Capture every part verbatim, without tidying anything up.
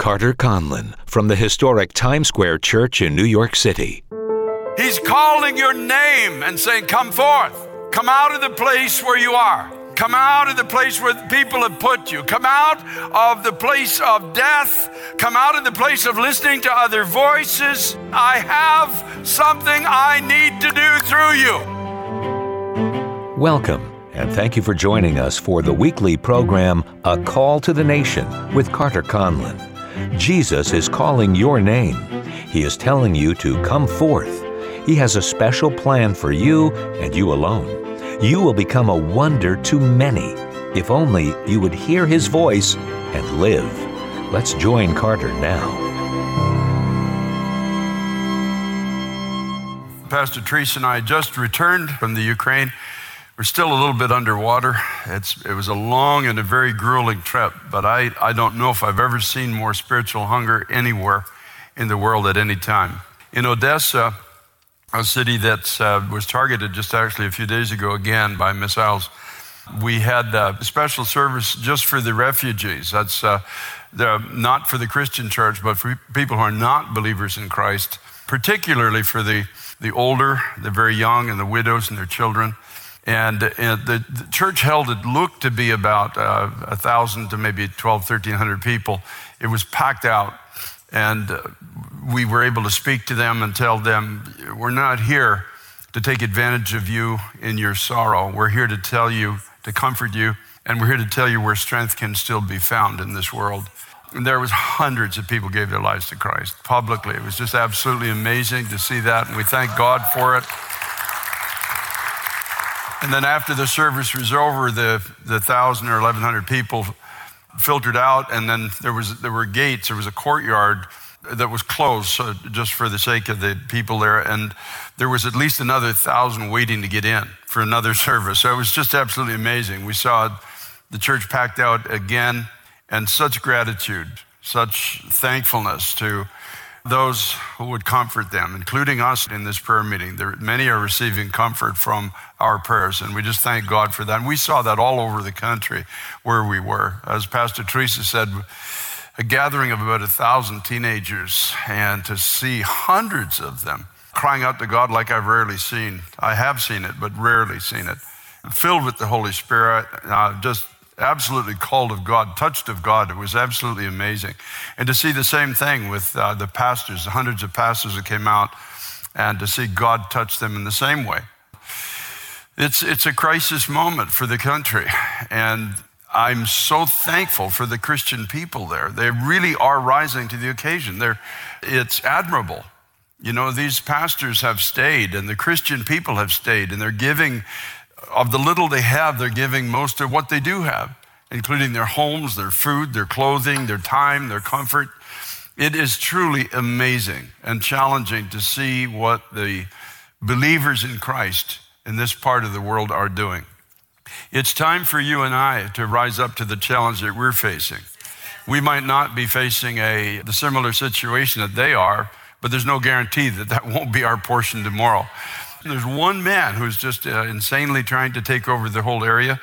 Carter Conlon from the historic Times Square Church in New York City. He's calling your name and saying, come forth. Come out of the place where you are. Come out of the place where people have put you. Come out of the place of death. Come out of the place of listening to other voices. I have something I need to do through you. Welcome, and thank you for joining us for the weekly program, A Call to the Nation with Carter Conlon. Jesus is calling your name. He is telling you to come forth. He has a special plan for you and you alone. You will become a wonder to many if only you would hear his voice and live. Let's join Carter now. Pastor Teresa and I just returned from the Ukraine. We're still a little bit underwater. It's, it was a long and a very grueling trip, but I, I don't know if I've ever seen more spiritual hunger anywhere in the world at any time. In Odessa, a city that uh, was targeted just actually a few days ago again by missiles, we had a special service just for the refugees. That's uh, the, not for the Christian church, but for people who are not believers in Christ, particularly for the, the older, the very young, and the widows and their children. And uh, the, the church held, it looked to be about uh, one thousand to maybe twelve, thirteen hundred people. It was packed out. And uh, we were able to speak to them and tell them, we're not here to take advantage of you in your sorrow. We're here to tell you, to comfort you, and we're here to tell you where strength can still be found in this world. And there was hundreds of people gave their lives to Christ publicly. It was just absolutely amazing to see that, and we thank God for it. And then after the service was over, the, the one thousand or eleven hundred people filtered out, and then there was there were gates. There was a courtyard that was closed, so just for the sake of the people there, and there was at least another thousand waiting to get in for another service. So it was just absolutely amazing. We saw the church packed out again, and such gratitude, such thankfulness to those who would comfort them, including us in this prayer meeting. There, many are receiving comfort from our prayers, and we just thank God for that. And we saw that all over the country where we were. As Pastor Teresa said, a gathering of about a thousand teenagers, and to see hundreds of them crying out to God like I've rarely seen. I have seen it, but rarely seen it. Filled with the Holy Spirit, uh, just absolutely called of God, touched of God. It was absolutely amazing. And to see the same thing with uh, the pastors, the hundreds of pastors that came out, and to see God touch them in the same way. It's, it's a crisis moment for the country. And I'm so thankful for the Christian people there. They really are rising to the occasion. They're, it's admirable. You know, these pastors have stayed, and the Christian people have stayed, and they're giving of the little they have, they're giving most of what they do have, including their homes, their food, their clothing, their time, their comfort. It is truly amazing and challenging to see what the believers in Christ in this part of the world are doing. It's time for you and I to rise up to the challenge that we're facing. We might not be facing a the similar situation that they are, but there's no guarantee that that won't be our portion tomorrow. There's one man who's just uh, insanely trying to take over the whole area,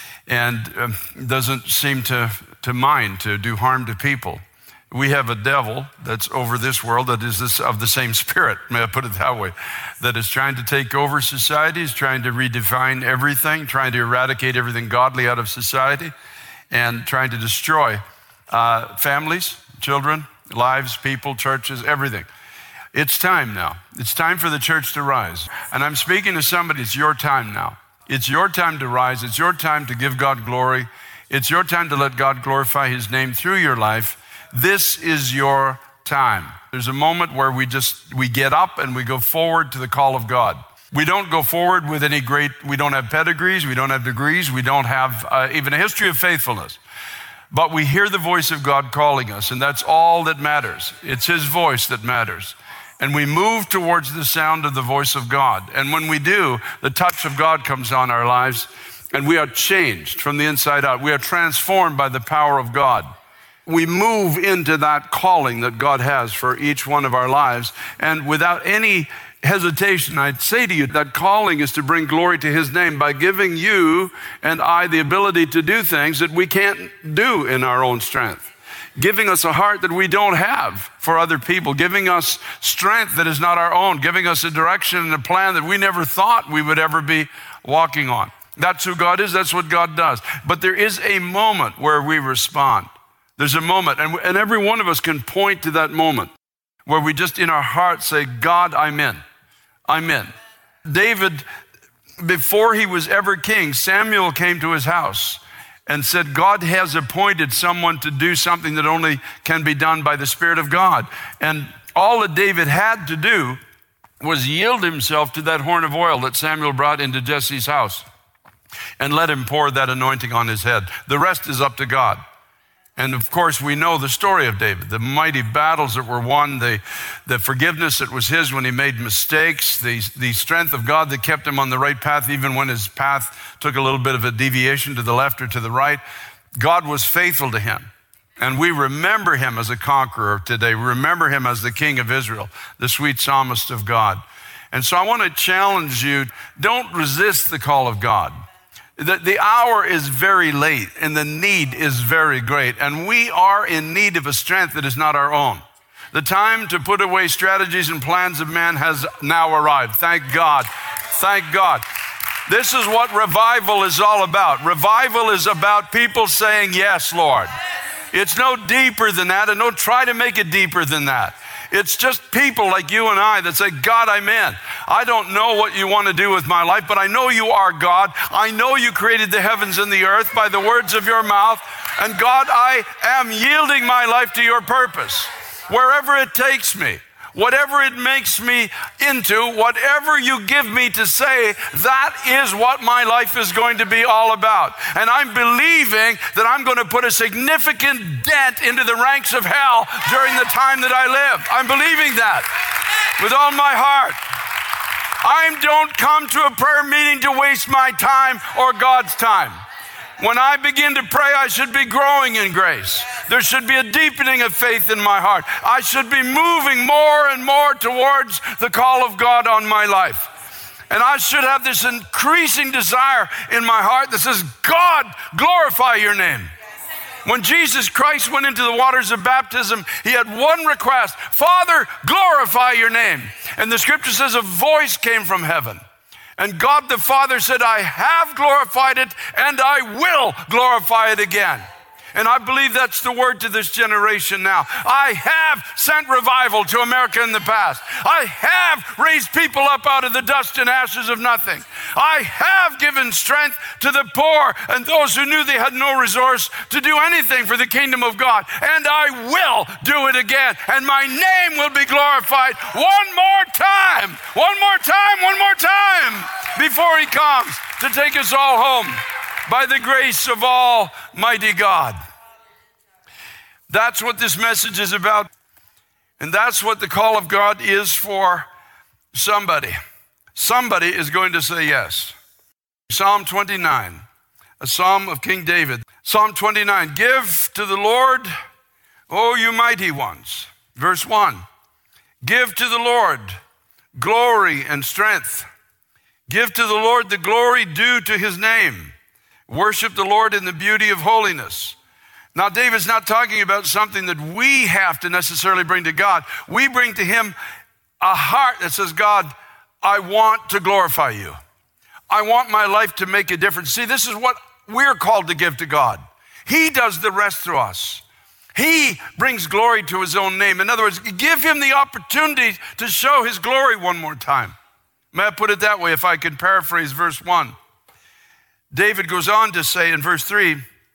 and um, doesn't seem to, to mind to do harm to people. We have a devil that's over this world that is this, of the same spirit, may I put it that way, that is trying to take over society, is trying to redefine everything, trying to eradicate everything godly out of society, and trying to destroy uh, families, children, lives, people, churches, everything. It's time now. It's time for the church to rise. And I'm speaking to somebody, it's your time now. It's your time to rise. It's your time to give God glory. It's your time to let God glorify his name through your life. This is your time. There's a moment where we just, we get up and we go forward to the call of God. We don't go forward with any great, we don't have pedigrees, we don't have degrees, we don't have uh, even a history of faithfulness. But we hear the voice of God calling us, and that's all that matters. It's his voice that matters. And we move towards the sound of the voice of God. And when we do, the touch of God comes on our lives, and we are changed from the inside out. We are transformed by the power of God. We move into that calling that God has for each one of our lives. And without any hesitation, I'd say to you, that calling is to bring glory to his name by giving you and I the ability to do things that we can't do in our own strength. giving us a heart that we don't have for other people, giving us strength that is not our own, giving us a direction and a plan that we never thought we would ever be walking on. That's who God is. That's what God does. But there is a moment where we respond. There's a moment, and, and every one of us can point to that moment where we just in our heart say, God, I'm in. I'm in. David, before he was ever king, Samuel came to his house and said, God has appointed someone to do something that only can be done by the Spirit of God. And all that David had to do was yield himself to that horn of oil that Samuel brought into Jesse's house and let him pour that anointing on his head. The rest is up to God. And of course, we know the story of David, the mighty battles that were won, the, the forgiveness that was his when he made mistakes, the, the strength of God that kept him on the right path, even when his path took a little bit of a deviation to the left or to the right. God was faithful to him. And we remember him as a conqueror today. We remember him as the King of Israel, the sweet psalmist of God. And so I want to challenge you, don't resist the call of God. The, the hour is very late and the need is very great. And we are in need of a strength that is not our own. The time to put away strategies and plans of man has now arrived. Thank God. Thank God. This is what revival is all about. Revival is about people saying, yes, Lord. It's no deeper than that, and don't try to make it deeper than that. It's just people like you and I that say, God, I'm in. I don't know what you want to do with my life, but I know you are God. I know you created the heavens and the earth by the words of your mouth. And God, I am yielding my life to your purpose. Wherever it takes me, whatever it makes me into, whatever you give me to say, that is what my life is going to be all about. And I'm believing that I'm going to put a significant dent into the ranks of hell during the time that I live. I'm believing that with all my heart. I don't come to a prayer meeting to waste my time or God's time. When I begin to pray, I should be growing in grace. There should be a deepening of faith in my heart. I should be moving more and more towards the call of God on my life. And I should have this increasing desire in my heart that says, God, glorify your name. When Jesus Christ went into the waters of baptism, he had one request, Father, glorify your name. And the scripture says a voice came from heaven. And God the Father said, I have glorified it and I will glorify it again. And I believe that's the word to this generation now. I have sent revival to America in the past. I have raised people up out of the dust and ashes of nothing. I have given strength to the poor and those who knew they had no resource to do anything for the kingdom of God. And I will do it again. And my name will be glorified one more time, one more time, one more time before he comes to take us all home. By the grace of Almighty God. That's what this message is about. And that's what the call of God is for somebody. Somebody is going to say yes. Psalm twenty-nine, a psalm of King David. Psalm twenty-nine, give to the Lord, O you mighty ones. Verse one, give to the Lord glory and strength. Give to the Lord the glory due to his name. Worship the Lord in the beauty of holiness. Now, David's not talking about something that we have to necessarily bring to God. We bring to him a heart that says, God, I want to glorify you. I want my life to make a difference. See, this is what we're called to give to God. He does the rest through us. He brings glory to his own name. In other words, give him the opportunity to show his glory one more time. May I put it that way if I can paraphrase verse one? David goes on to say in verse three,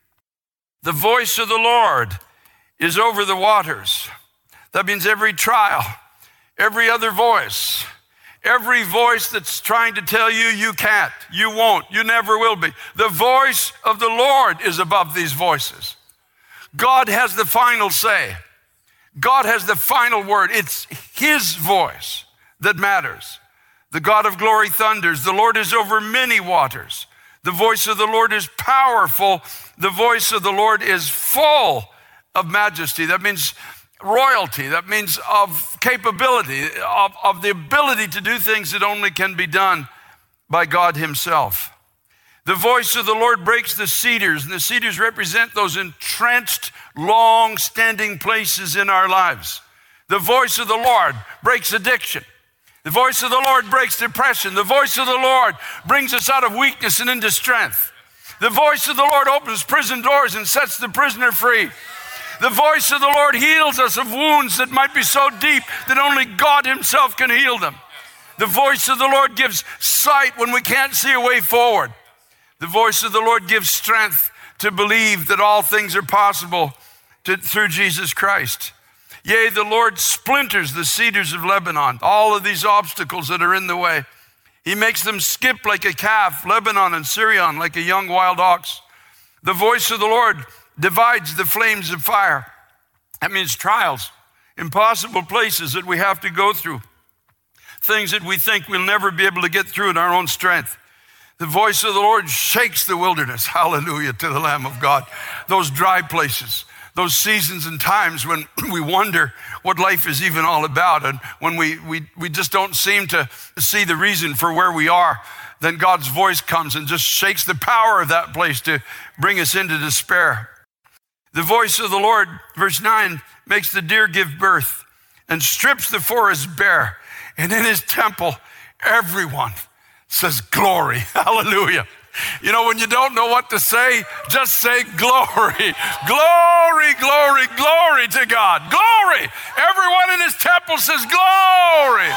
the voice of the Lord is over the waters. That means every trial, every other voice, every voice that's trying to tell you you can't, you won't, you never will be. The voice of the Lord is above these voices. God has the final say. God has the final word. It's his voice that matters. The God of glory thunders. The Lord is over many waters. The voice of the Lord is powerful. The voice of the Lord is full of majesty. That means royalty. That means of capability, of, of the ability to do things that only can be done by God himself. The voice of the Lord breaks the cedars, and the cedars represent those entrenched, long-standing places in our lives. The voice of the Lord breaks addiction. The voice of the Lord breaks depression. The voice of the Lord brings us out of weakness and into strength. The voice of the Lord opens prison doors and sets the prisoner free. The voice of the Lord heals us of wounds that might be so deep that only God himself can heal them. The voice of the Lord gives sight when we can't see a way forward. The voice of the Lord gives strength to believe that all things are possible to, through Jesus Christ. Yea, the Lord splinters the cedars of Lebanon, all of these obstacles that are in the way. He makes them skip like a calf, Lebanon and Sirion like a young wild ox. The voice of the Lord divides the flames of fire. That means trials, impossible places that we have to go through, things that we think we'll never be able to get through in our own strength. The voice of the Lord shakes the wilderness. Hallelujah to the Lamb of God. Those dry places, those seasons and times when we wonder what life is even all about, and when we, we, we just don't seem to see the reason for where we are, then God's voice comes and just shakes the power of that place to bring us into despair. The voice of the Lord, verse nine, makes the deer give birth and strips the forest bare. And in his temple, everyone says glory. Hallelujah. You know, when you don't know what to say, just say glory. Glory, glory, glory to God. Glory. Everyone in his temple says glory.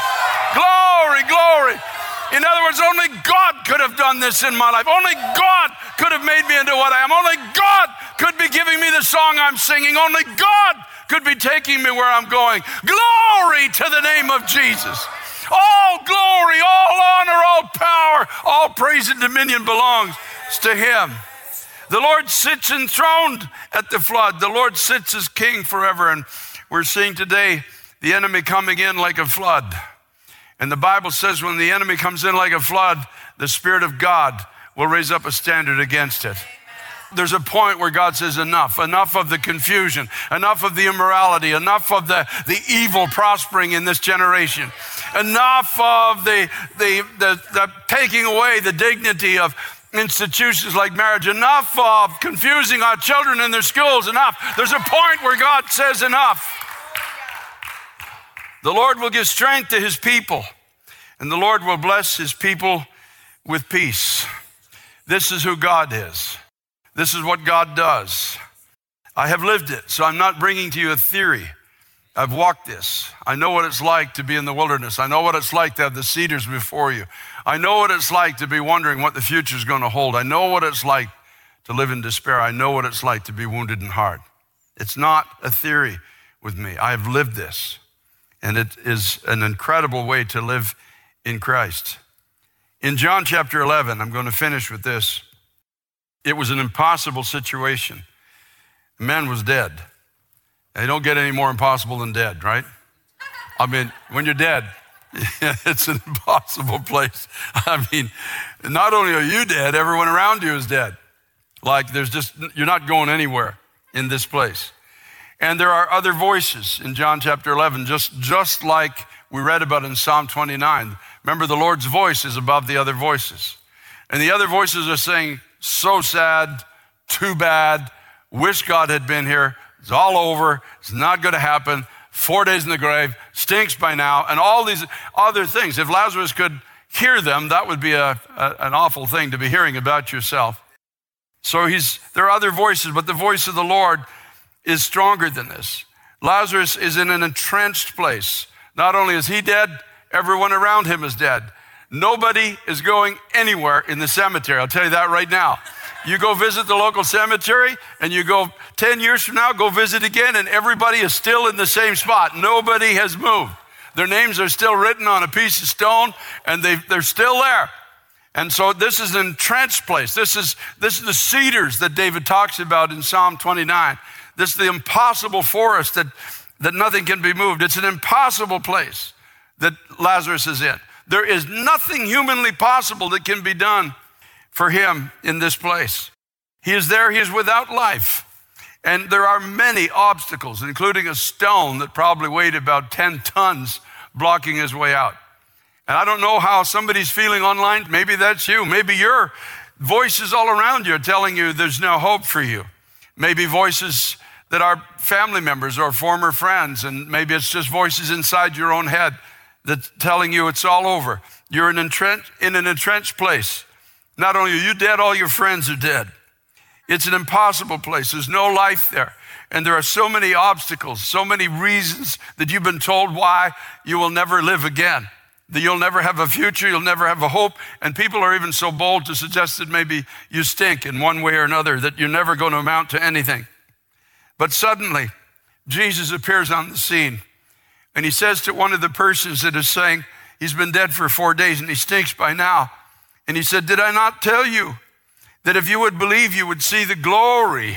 Glory, glory. In other words, only God could have done this in my life. Only God could have made me into what I am. Only God could be giving me the song I'm singing. Only God could be taking me where I'm going. Glory to the name of Jesus. All glory, all honor, all power, all praise and dominion belongs to him. The Lord sits enthroned at the flood. The Lord sits as king forever. And we're seeing today the enemy coming in like a flood. And the Bible says when the enemy comes in like a flood, the Spirit of God will raise up a standard against it. There's a point where God says enough, enough of the confusion, enough of the immorality, enough of the, the evil prospering in this generation, enough of the, the, the, the taking away the dignity of institutions like marriage, enough of confusing our children in their schools, enough. There's a point where God says enough. The Lord will give strength to his people, and the Lord will bless his people with peace. This is who God is. This is what God does. I have lived it, so I'm not bringing to you a theory. I've walked this. I know what it's like to be in the wilderness. I know what it's like to have the cedars before you. I know what it's like to be wondering what the future is going to hold. I know what it's like to live in despair. I know what it's like to be wounded in heart. It's not a theory with me. I have lived this, and it is an incredible way to live in Christ. In John chapter eleven, I'm going to finish with this. It was an impossible situation. The man was dead. And you don't get any more impossible than dead, right? I mean, when you're dead, it's an impossible place. I mean, not only are you dead, everyone around you is dead. Like there's just, you're not going anywhere in this place. And there are other voices in John chapter eleven, just, just like we read about in Psalm twenty-nine. Remember, the Lord's voice is above the other voices. And the other voices are saying, so sad, too bad, wish God had been here, it's all over, it's not going to happen, four days in the grave, stinks by now, and all these other things. If Lazarus could hear them, that would be a, a, an awful thing to be hearing about yourself. So he's, there are other voices, but the voice of the Lord is stronger than this. Lazarus is in an entrenched place. Not only is he dead, everyone around him is dead. Nobody is going anywhere in the cemetery. I'll tell you that right now. You go visit the local cemetery and you go ten years from now, go visit again, and everybody is still in the same spot. Nobody has moved. Their names are still written on a piece of stone and they, they're still there. And so this is an entrenched place. This is, this is the cedars that David talks about in Psalm twenty-nine. This is the impossible forest that, that nothing can be moved. It's an impossible place that Lazarus is in. There is nothing humanly possible that can be done for him in this place. He is there, he is without life. And there are many obstacles, including a stone that probably weighed about ten tons blocking his way out. And I don't know how somebody's feeling online. Maybe that's you. Maybe you're Voices all around you are telling you there's no hope for you. Maybe voices that are family members or former friends, and maybe it's just voices inside your own head that's telling you it's all over. You're in, entrench, in an entrenched place. Not only are you dead, all your friends are dead. It's an impossible place. There's no life there. And there are so many obstacles, so many reasons that you've been told why you will never live again, that you'll never have a future, you'll never have a hope. And people are even so bold to suggest that maybe you stink in one way or another, that you're never going to amount to anything. But suddenly, Jesus appears on the scene, and he says to one of the persons that is saying, he's been dead for four days and he stinks by now. And he said, did I not tell you that if you would believe, you would see the glory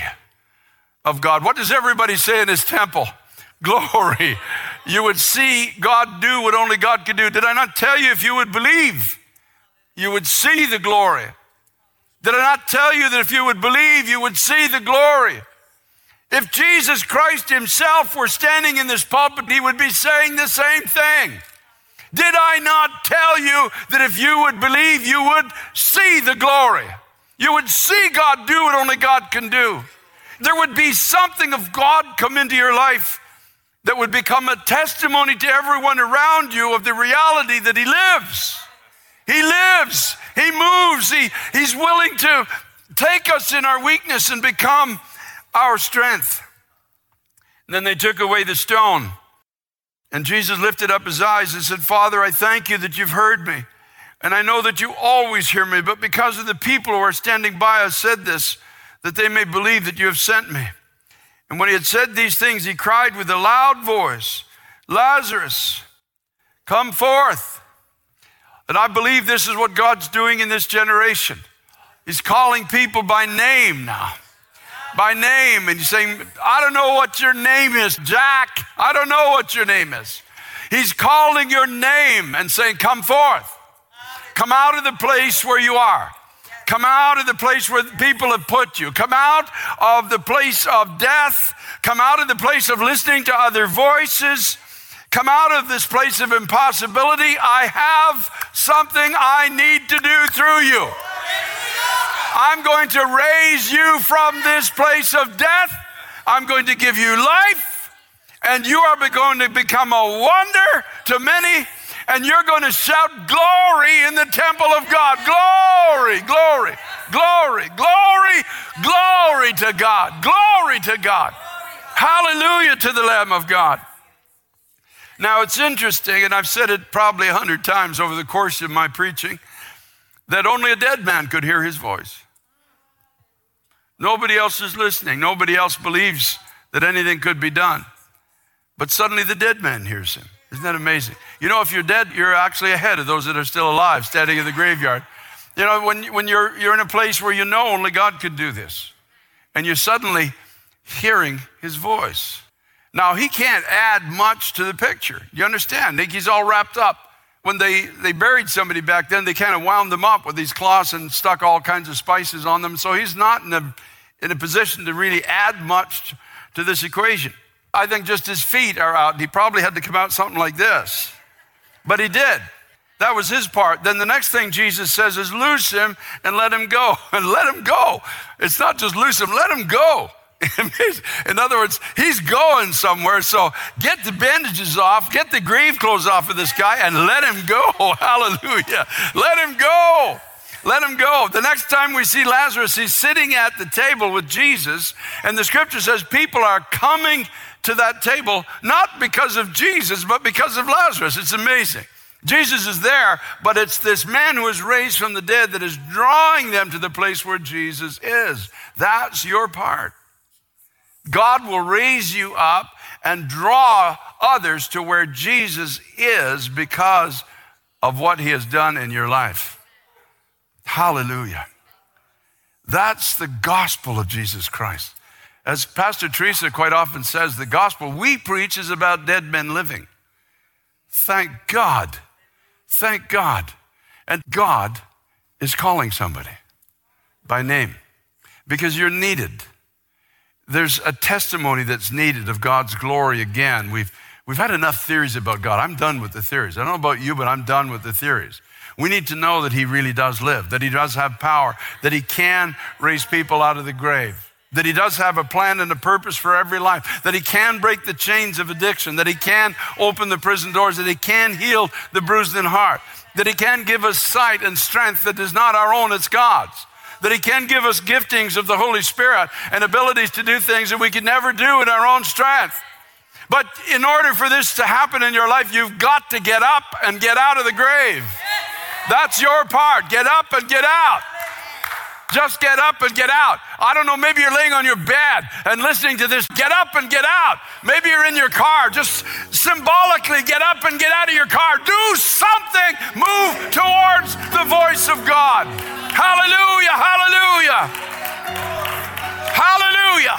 of God? What does everybody say in his temple? Glory. You would see God do what only God could do. Did I not tell you if you would believe, you would see the glory? Did I not tell you that if you would believe, you would see the glory? If Jesus Christ himself were standing in this pulpit, he would be saying the same thing. Did I not tell you that if you would believe, you would see the glory? You would see God do what only God can do. There would be something of God come into your life that would become a testimony to everyone around you of the reality that he lives. He lives, he moves, he, he's willing to take us in our weakness and become our strength. And then they took away the stone. And Jesus lifted up his eyes and said, Father, I thank you that you've heard me. And I know that you always hear me, but because of the people who are standing by us said this, that they may believe that you have sent me. And when he had said these things, he cried with a loud voice, Lazarus, come forth. And I believe this is what God's doing in this generation. He's calling people by name now. By name, and he's saying, I don't know what your name is, Jack. I don't know what your name is. He's calling your name and saying, come forth. Come out of the place where you are. Come out of the place where people have put you. Come out of the place of death. Come out of the place of listening to other voices. Come out of this place of impossibility. I have something I need to do through you. I'm going to raise you from this place of death. I'm going to give you life, and you are going to become a wonder to many, and you're going to shout glory in the temple of God. Glory, glory, glory, glory, glory to God. Glory to God. Hallelujah to the Lamb of God. Now it's interesting, and I've said it probably a hundred times over the course of my preaching, that only a dead man could hear his voice. Nobody else is listening. Nobody else believes that anything could be done. But suddenly the dead man hears him. Isn't that amazing? You know, if you're dead, you're actually ahead of those that are still alive, standing in the graveyard. You know, when, when you're, you're in a place where you know only God could do this, and you're suddenly hearing his voice. Now, he can't add much to the picture. You understand? He's all wrapped up. When they, they buried somebody back then, they kind of wound them up with these cloths and stuck all kinds of spices on them. So he's not in a, in a position to really add much to this equation. I think just his feet are out. He probably had to come out something like this. But he did. That was his part. Then the next thing Jesus says is loose him and let him go. And let him go. It's not just loose him, let him go. In other words, he's going somewhere, so get the bandages off, get the grave clothes off of this guy, and let him go. Hallelujah. Let him go. Let him go. The next time we see Lazarus, he's sitting at the table with Jesus, and the scripture says people are coming to that table, not because of Jesus, but because of Lazarus. It's amazing. Jesus is there, but it's this man who is raised from the dead that is drawing them to the place where Jesus is. That's your part. God will raise you up and draw others to where Jesus is because of what he has done in your life. Hallelujah. That's the gospel of Jesus Christ. As Pastor Teresa quite often says, the gospel we preach is about dead men living. Thank God. Thank God. And God is calling somebody by name because you're needed. There's a testimony that's needed of God's glory again. We've, We've had enough theories about God. I'm done with the theories. I don't know about you, but I'm done with the theories. We need to know that he really does live, that he does have power, that he can raise people out of the grave, that he does have a plan and a purpose for every life, that he can break the chains of addiction, that he can open the prison doors, that he can heal the bruised in heart, that he can give us sight and strength that is not our own, it's God's, that he can give us giftings of the Holy Spirit and abilities to do things that we could never do in our own strength. But in order for this to happen in your life, you've got to get up and get out of the grave. That's your part. Get up and get out. Just get up and get out. I don't know, maybe you're laying on your bed and listening to this. Get up and get out. Maybe you're in your car. Just symbolically get up and get out of your car. Do something. Move towards the voice of God. Hallelujah, hallelujah. Hallelujah.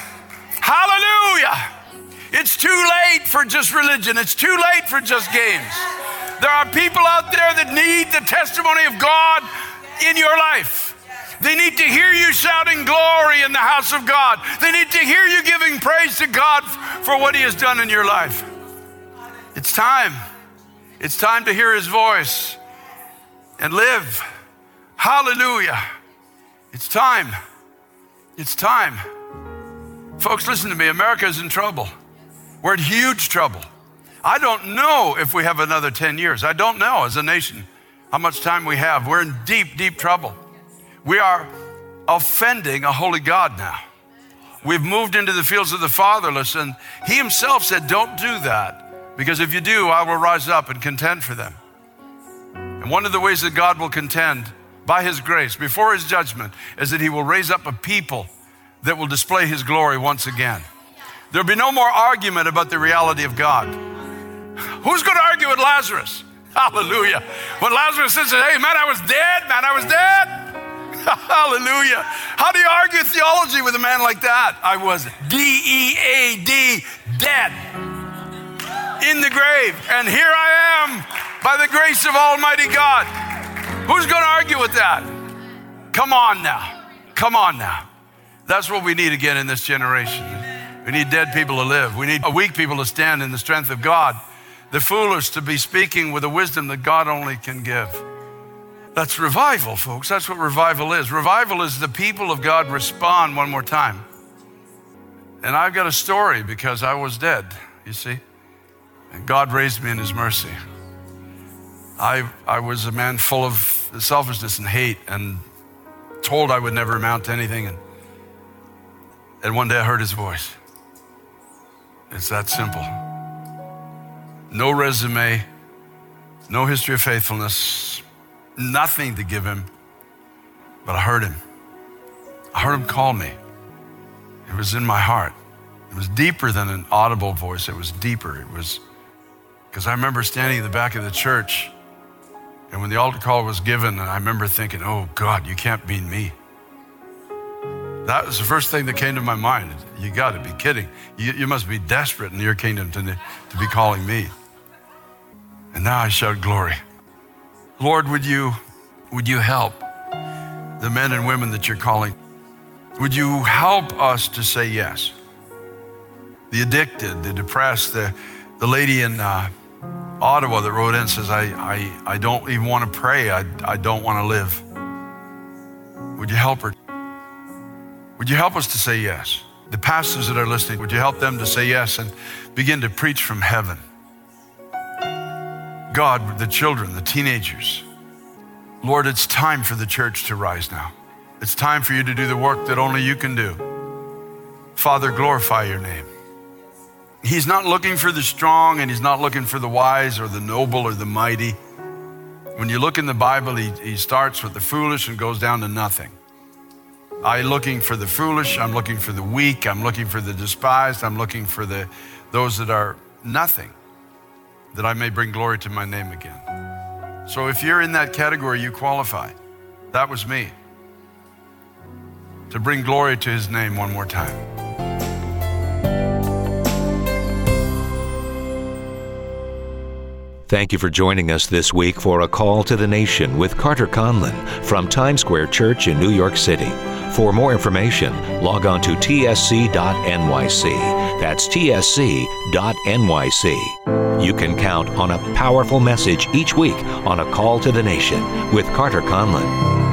Hallelujah. It's too late for just religion. It's too late for just games. There are people out there that need the testimony of God in your life. They need to hear you shouting glory in the house of God. They need to hear you giving praise to God for what he has done in your life. It's time. It's time to hear his voice and live. Hallelujah. It's time. It's time. Folks, listen to me. America is in trouble. We're in huge trouble. I don't know if we have another ten years. I don't know as a nation how much time we have. We're in deep, deep trouble. We are offending a holy God now. We've moved into the fields of the fatherless, and he himself said, don't do that, because if you do, I will rise up and contend for them. And one of the ways that God will contend by his grace before his judgment is that he will raise up a people that will display his glory once again. There'll be no more argument about the reality of God. Who's going to argue with Lazarus? Hallelujah. When Lazarus says, hey, man, I was dead, man, I was dead. Hallelujah. How do you argue theology with a man like that? I was D E A D, dead, in the grave. And here I am by the grace of Almighty God. Who's going to argue with that? Come on now. Come on now. That's what we need again in this generation. We need dead people to live. We need weak people to stand in the strength of God. The foolish to be speaking with a wisdom that God only can give. That's revival, folks. That's what revival is. Revival is the people of God respond one more time. And I've got a story because I was dead, you see. And God raised me in his mercy. I, I was a man full of selfishness and hate and told I would never amount to anything. And, and one day I heard his voice. It's that simple. No resume, no history of faithfulness, nothing to give him, but I heard him. I heard him call me. It was in my heart. It was deeper than an audible voice. It was deeper. It was, because I remember standing in the back of the church, and when the altar call was given, and I remember thinking, oh God, you can't beat me. That was the first thing that came to my mind. You got to be kidding. You, you must be desperate in your kingdom to, to be calling me. And now I shout glory. Lord, would you, would you help the men and women that you're calling? Would you help us to say yes? The addicted, the depressed, the, the lady in uh, Ottawa that wrote in and says, I, I, I don't even want to pray. I, I don't want to live. Would you help her? Would you help us to say yes? The pastors that are listening, would you help them to say yes and begin to preach from heaven? God, the children, the teenagers. Lord, it's time for the church to rise now. It's time for you to do the work that only you can do. Father, glorify your name. He's not looking for the strong, and he's not looking for the wise or the noble or the mighty. When you look in the Bible, he, he starts with the foolish and goes down to nothing. I'm looking for the foolish, I'm looking for the weak, I'm looking for the despised, I'm looking for the those that are nothing, that I may bring glory to my name again. So if you're in that category, you qualify. That was me. To bring glory to his name one more time. Thank you for joining us this week for A Call to the Nation with Carter Conlon from Times Square Church in New York City. For more information, log on to T S C dot N Y C. That's T S C dot N Y C. You can count on a powerful message each week on A Call to the Nation with Carter Conlon.